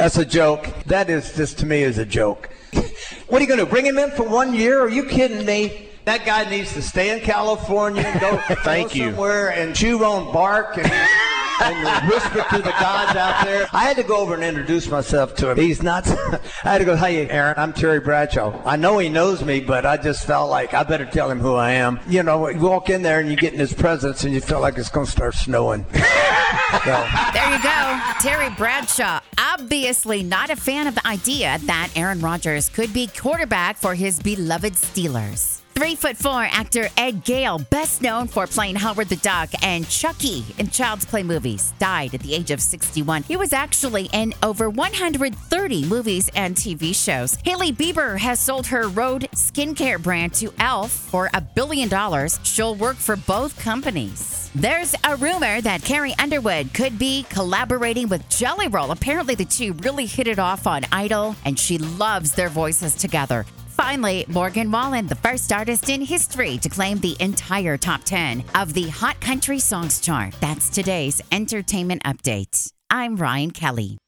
That's a joke. That is just, to me, is a joke. What are you going to do? Bring him in for 1 year? Are you kidding me? That guy needs to stay in California and go somewhere and chew on bark and whisper to the gods out there. I had to go over and introduce myself to him. He's not. I had to go, hey, Aaron, I'm Terry Bradshaw. I know he knows me, but I just felt like I better tell him who I am. You know, you walk in there and you get in his presence and you feel like it's going to start snowing. So. There you go. Terry Bradshaw, obviously not a fan of the idea that Aaron Rodgers could be quarterback for his beloved Steelers. 3'4" actor Ed Gale, best known for playing Howard the Duck and Chucky in Child's Play movies, died at the age of 61. He was actually in over 130 movies and TV shows. Hailey Bieber has sold her Rhode skincare brand to e.l.f. for $1 billion. She'll work for both companies. There's a rumor that Carrie Underwood could be collaborating with Jelly Roll. Apparently, the two really hit it off on Idol, and she loves their voices together. Finally, Morgan Wallen, the first artist in history to claim the entire top 10 of the Hot Country Songs chart. That's today's entertainment update. I'm Ryan Kelly.